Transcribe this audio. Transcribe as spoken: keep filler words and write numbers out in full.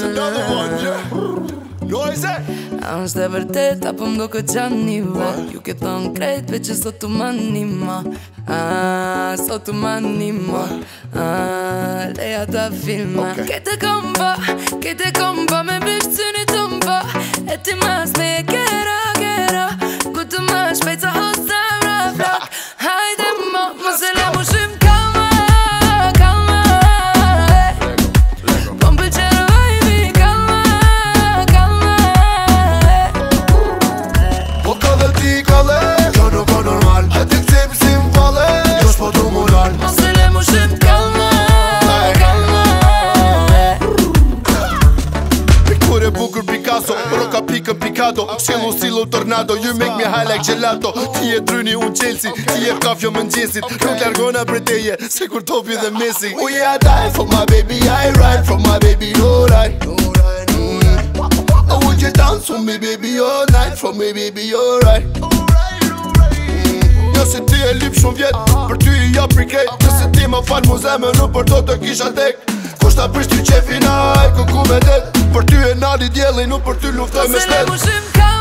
another one, yeah. Noise. A është e vërtet, apo m'do këtë gjanive. Ju ke thonë krejt, veç që sot t'u manima. Ah, sot t'u manima. Ah, leja ta filma. Kete komba, kete komba, me bish cyni të mba. E ti mas me e kera, kera. Ku të ma shpejt sa hosta mra flak. Hajde mo, mos e le mu shim kalma, kalma. Po m'pëlqen vibe, kalma, kalma. Po ka dhe ti kalle, kjo nuk o normal. E ti këtip si m'falle, jo s'po du moral. Mos e le mu shim kalma, kalma. Picture bukur Picasso, roka pikën Picado. Qellu stilo tornado, you make me high like gelato. Ti e tryni unë Chelsea, ti e kafjo mëngjesit. Nuk largona për teje, se kur topi dhe Messi. Oh yeah, I die for my baby, I ride for my baby, alright. I want you dance for me baby, all night for me baby, alright. Nëse ti e lip shumë vjet, për ty i jap rikejt. Nëse ti ma fal mu zemën, nuk për to të kisha tek. Kushta prish ty qefina, e ku ku me det. Për ty e nali djeli, nuk për ty luftoj me shtet. Mos e le mu shim kalma.